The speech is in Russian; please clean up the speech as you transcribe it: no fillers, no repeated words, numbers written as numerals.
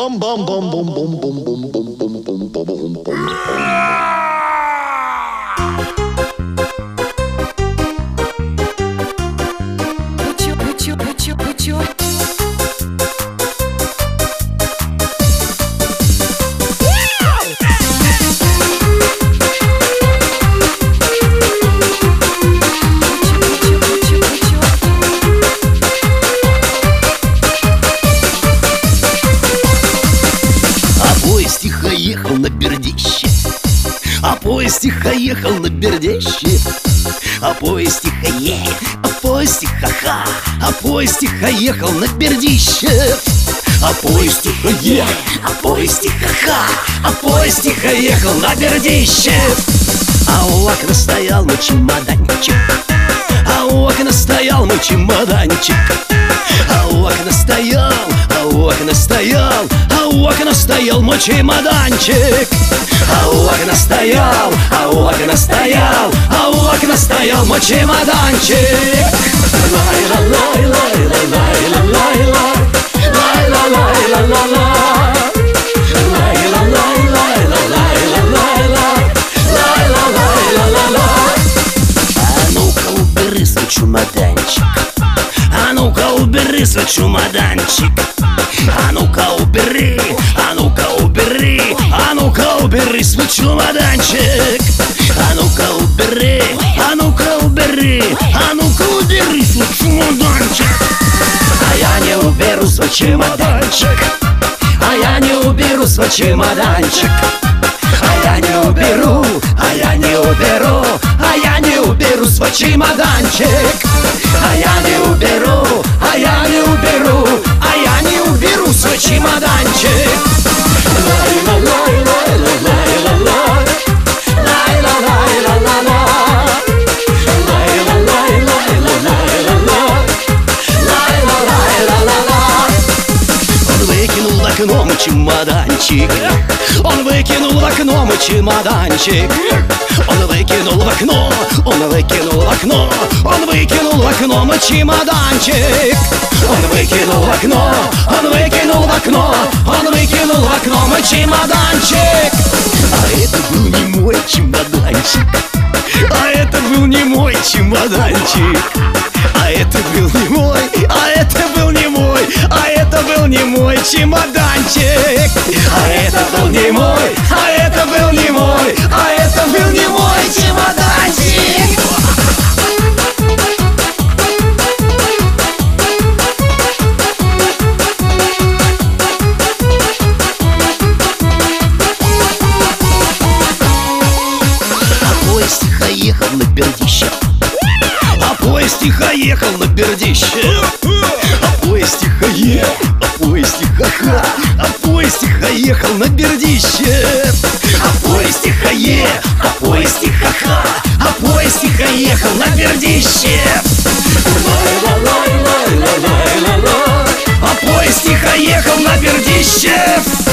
Ехал на Бердище, а поезд тихо ехал на Бердище, а поезд тихо а поезд тихо-ха, а поезд тихо ехал на Бердище, а поезд тихо а поезд тихо-ха, а поезд тихо ехал на Бердище. А у окна стоял мой чемоданчик, а у окна стоял мой чемоданчик, а у окна стоял, а у окна стоял, а у окна стоял мой чемоданчик, а у окна стоял, а у окна стоял, а у окна стоял мой чемоданчик. А ну-ка убери свой чемоданчик, а ну-ка убери свой чемоданчик, а ну-ка убери, а ну-ка убери, а ну-ка убери свой чемоданчик, а ну-ка убери, а ну-ка убери, а ну-ка убери свой чемоданчик. А я не уберу свой чемоданчик, а я не уберу свой чемоданчик, а я не уберу, а я не уберу, а я не уберу свой чемоданчик, а я не уберу, а я не уберу, а я не уберу свой чемоданчик. Он выкинул в окно мой чемоданчик, он выкинул в окно мой чемоданчик, он выкинул в окно, он выкинул в окно, он выкинул в окно мой чемоданчик, он выкинул в окно, он выкинул в окно, он выкинул в окно мой чемоданчик. А это был не мой чемоданчик, а это был не мой чемоданчик, а это был не мой, а это был не мой, а это был не мой чемоданчик, а это был не мой, а это был не мой, а это был не мой чемоданчик. А поезд тихо ехал на Бердище, а поезд тихо ехал на Бердище, а поезд тихо а поезд тихо-ха, а поезд тихо ехал на Бердище, а поезд тихо а поезд тихо-ха, а поезд тихо ехал на Бердище. А поезд тихо ехал на Бердище.